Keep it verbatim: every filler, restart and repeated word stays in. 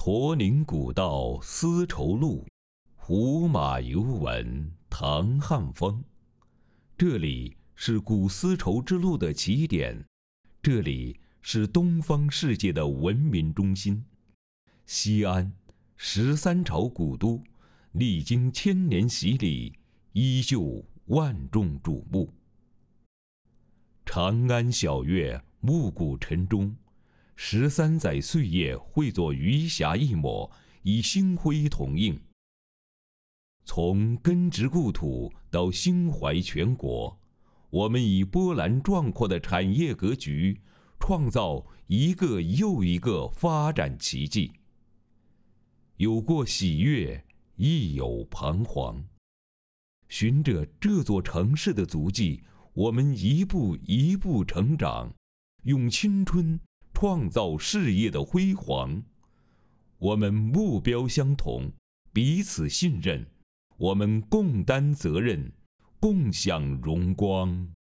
驼岭古道丝绸路，胡马游闻唐汉风。这里是古丝绸之路的起点，这里是东方世界的文明中心。西安，十三朝古都，历经千年洗礼，依旧万众瞩目。长安晓月，暮鼓晨钟，十三载岁月汇作余霞一抹，以星辉同映。从根植故土到心怀全国，我们以波澜壮阔的产业格局，创造一个又一个发展奇迹。有过喜悦，亦有彷徨。循着这座城市的足迹，我们一步一步成长，用青春创造事业的辉煌。我们目标相同，彼此信任，我们共担责任，共享荣光。